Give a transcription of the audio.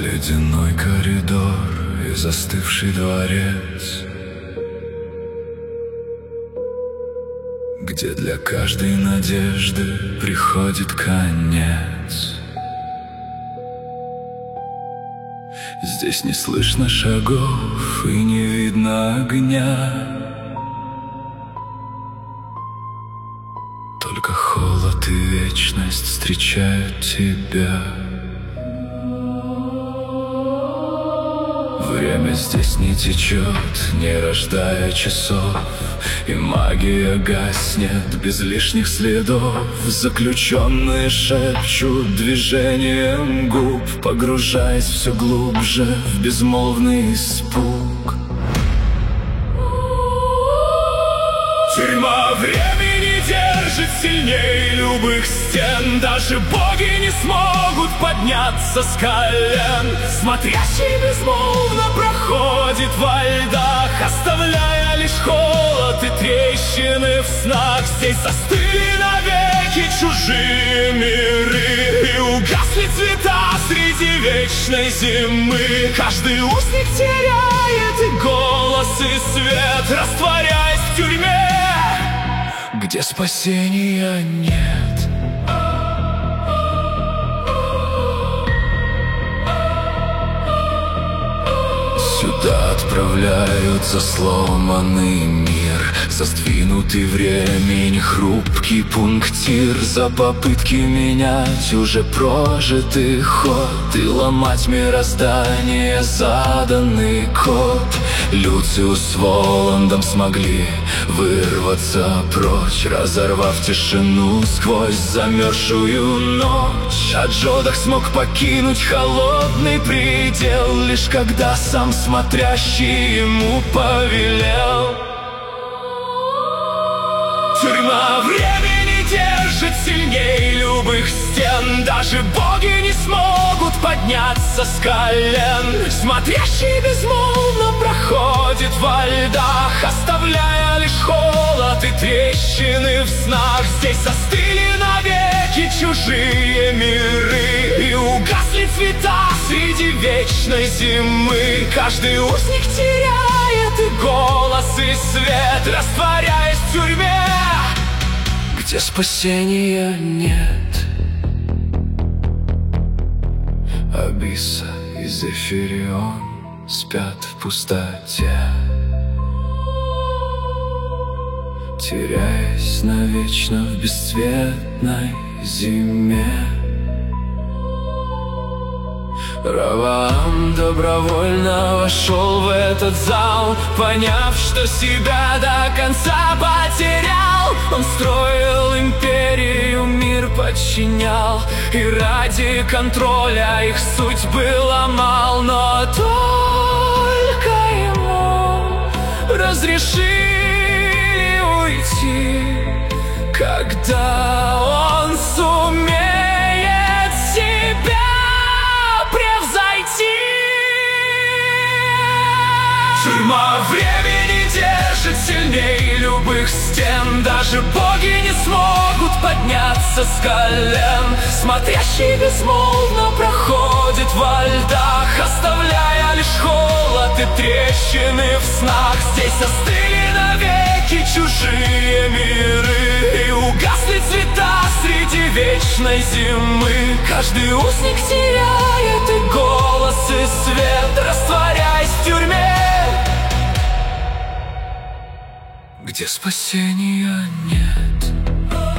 Ледяной коридор и застывший дворец, где для каждой надежды приходит конец. Здесь не слышно шагов и не видно огня, только холод и вечность встречают тебя. Время здесь не течет, не рождая часов, и магия гаснет без лишних следов. Заключенные шепчут движением губ, погружаясь все глубже в безмолвный испуг. Тюрьма времени держит сильнее любых стен. Даже боги не смогут подняться с колен. Смотрящий безмолвно проходит во льдах, оставляя лишь холод и трещины в снах. Здесь застыли навеки чужие миры, и угасли цвета среди вечной зимы. Каждый узник теряет и голос, и свет, растворяясь в тюрьме, где спасения нет. Сюда отправляются сломанный мир, за сдвинутый времени хрупкий пунктир, за попытки менять уже прожитый ход и ломать мироздание заданный код. Люциус с Воландом смогли вырваться прочь, разорвав тишину сквозь замерзшую ночь. А Джодах смог покинуть холодный предел, лишь когда сам смотрящий ему повелел. Тюрьма времени держит сильнее любых стен. Даже боги не смогут подняться с колен. Смотрящий безмолвно проходит во льдах, оставляя лишь холод и трещины в снах. Здесь застыли навеки чужие миры, и угасли цвета среди вечной зимы. Каждый узник теряет и голос, и свет, растворяясь в тюрьме, где спасения нет. Абисса и Зефирион спят в пустоте, теряясь навечно в бесцветной зиме. Раваам добровольно вошел в этот зал, поняв, что себя до конца потерял. Он строил империю, мир подчинял, и ради контроля их судьбы ломал. Но только ему разрешили уйти, когда он сумеет себя превзойти. Тюрьма времени держит сильнее любых стен. Даже боги не смогут подняться с колен. Смотрящий безмолвно проходит во льдах, оставляя лишь холод и трещины в снах. Здесь застыли навеки чужие миры, и угасли цвета среди вечной зимы. Каждый узник теряет и голос, и свет, растворяясь в тюрьме, где спасения нет.